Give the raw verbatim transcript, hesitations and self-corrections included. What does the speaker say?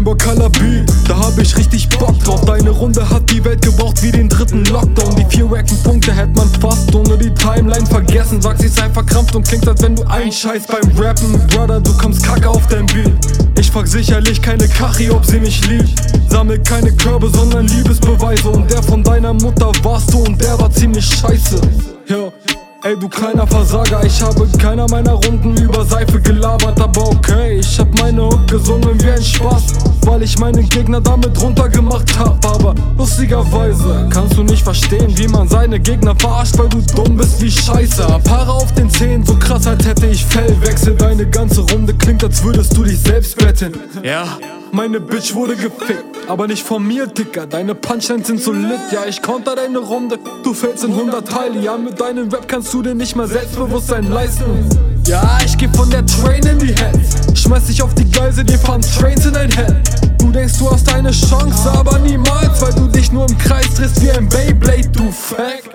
Amber Color Beat, da hab ich richtig Bock drauf. Deine Runde hat die Welt gebraucht wie den dritten Lockdown. Die vier wacken Punkte hätte man fast ohne die Timeline vergessen. Sagst, ich sei verkrampft und klingt, als wenn du einscheißt beim Rappen. Brother, du kommst kacke auf dein Beat. Ich frag sicherlich keine Kachi, ob sie mich liebt. Sammel keine Körbe, sondern Liebesbeweise. Und der von deiner Mutter warst du und der war ziemlich scheiße. Ja. Ey, du kleiner Versager, ich habe keiner meiner Runden über Seife gelabert. Aber okay, ich hab meine Hook gesungen wie ein Spaß, weil ich meinen Gegner damit runtergemacht hab. Aber lustigerweise kannst du nicht verstehen, wie man seine Gegner verarscht, weil du dumm bist wie Scheiße. Haare auf den Zähnen, so krass, als hätte ich Fellwechsel. Deine ganze Runde klingt, als würdest du dich selbst betten. Ja, meine Bitch wurde gefickt, aber nicht von mir, Dicker. Deine Punchlines sind so lit, ja, ich counter deine Runde. Du fällst in hundert Teile, ja, mit deinem Rap kannst du dir nicht mal Selbstbewusstsein leisten. Ja, ich geh von der Train in die Heads, schmeiß dich auf die Gleise, dir fahren Trains in dein Head. Du denkst, du hast eine Chance, aber niemals, weil du dich nur im Kreis drehst wie ein Beyblade, du Fact.